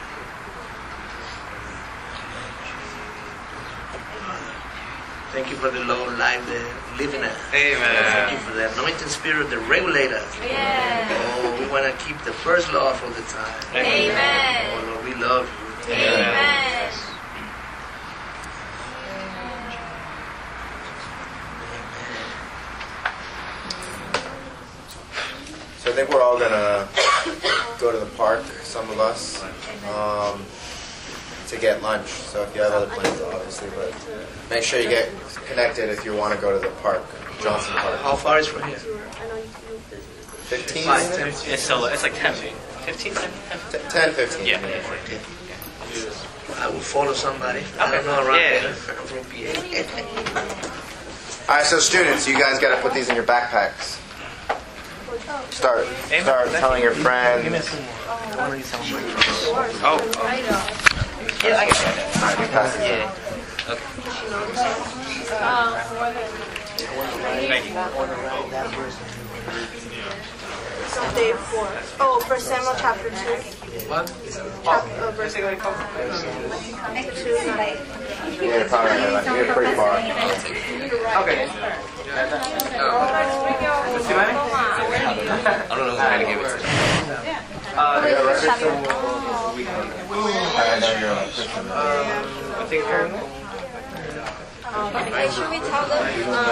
Thank you for the long life they're living in. Amen. Thank you for the anointing spirit, the regulator. Yes. Oh, we want to keep the first love all the time. Amen. Oh, Lord, we love you. Amen. So I think we're all gonna go to the park, some of us, to get lunch. So if you have other plans, obviously, but make sure you get connected if you want to go to the park, Johnson Park. How far is from here? 15 5, minutes? 10, It's like 10, 15, 10, 15. Yeah. I will follow somebody. I don't know around here. From PA. All right, so students, you guys got to put these in your backpacks. Start telling your friends. Give me some more. I want to eat some more. Yeah, I got it. All right, we pass it. Yeah. Thank you. I want to write that person. It's on day 4. Oh, 1 Samuel chapter 2. What? Verse 2. Yeah, probably you're pretty far. Okay. I don't know who's going to give it to me. I know you're on Christian. I think we're Okay, should we tell them?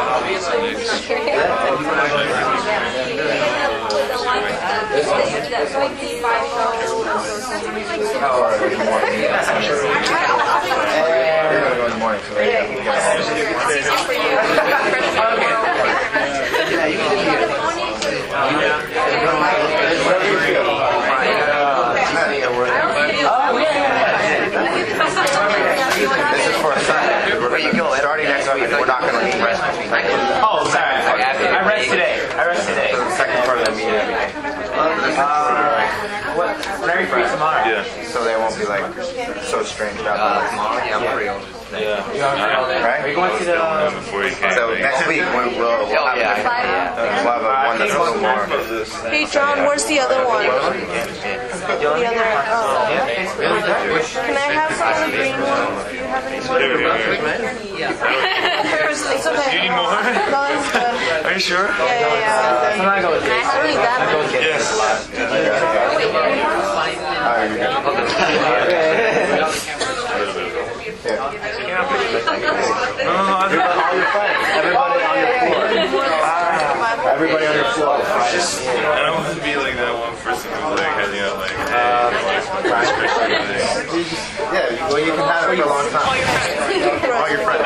You're going to go in the morning, so This is for where you go. Starting next week, we're not going to meet rest between. Oh, sorry. I rest today. So the second part of the meeting every day. When are you free tomorrow? Yeah. So they won't be like so strange about Tomorrow? Yeah, I'm free on right? Are you going to the... So next week we'll have one that's a little more. Hey, John, where's the other one? The other. Can I have some of the green ones? Do you have any more? It's okay. Do you need more? No, it's good. Are you sure? Yeah. Can I go with this? I don't need that many. Yes. All right, you're good. Yeah. all your friends. Everybody on your floor. Everybody on your floor. I don't want to be like that one person who's like hanging out like, yeah, well, you can have it for a long time. All your friends.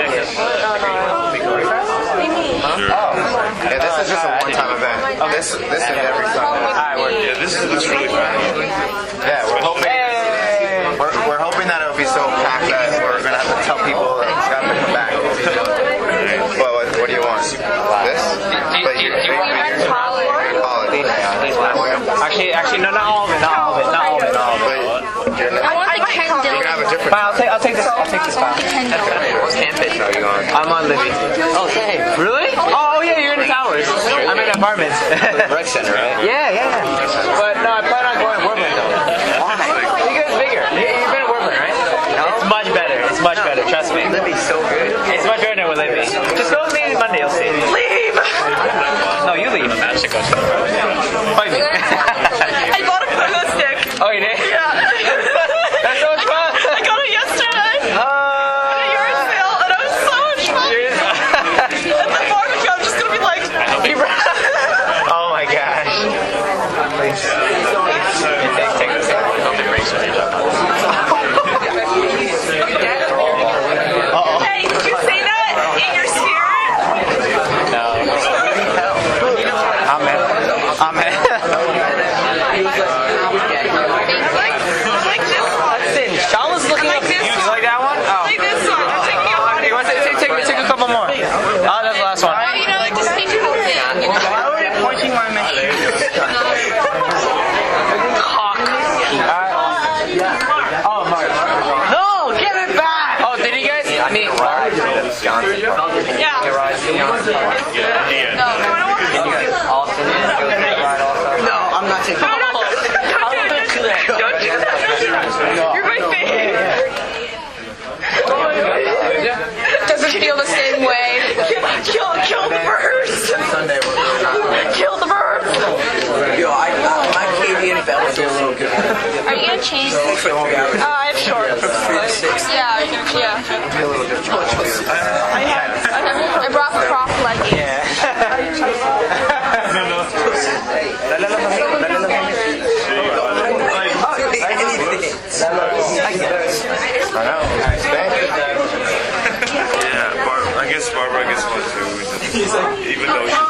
Yeah, this is just a one-time event. This is every Sunday. yeah, this looks really fun. Yeah, we're hoping that it'll be so packed that we're gonna have to tell people that it's gotta come back. Well, what do you want? This? But you want college. Actually, no, not all of it. I want the Kendall. You can have a different. Fine, I'll take this. I'll take this file. What campus are you on? I'm on Libby. Oh, dang. Really? Oh, yeah, you're in the towers. I'm in apartments. Rec center, right? Yeah. But no, I plan on going to Woodland though. Because it's bigger. You've been at Woodland, right? No. It's much better. It's much better. Trust me. Libby's so good. It's much better than with Libby. Just go with me Monday. You'll see. Leave. No, you leave. Fight me. I bought a pogo stick. Oh, you did? Yeah. That's so much fun. I got it yesterday. At a yard sale, and it was so much fun. At the barbecue, I'm just gonna be like. Oh my gosh. Please. Take this. Hey, did you say that in your spirit? No. Amen. Like this one. Sean was looking up. You like that one? Oh. Like this one. I'm taking you on. You want to take a couple more? Oh, that's the last one. Oh, you know, like just take a whole thing. Why are you pointing my machine? Cock. Oh, Mark. No, give it back. Oh, did you guys? I mean, Yeah. No, I'm not taking it. Don't do that. You're my favorite. Doesn't feel the same way. Kill the birds. Sunday Kill the birds. Yo, my Canadian fella is a little good. Are you gonna change? I have shorts. Yeah. I brought crop leggings. Yeah, I guess Barbara gets one too. Even though she's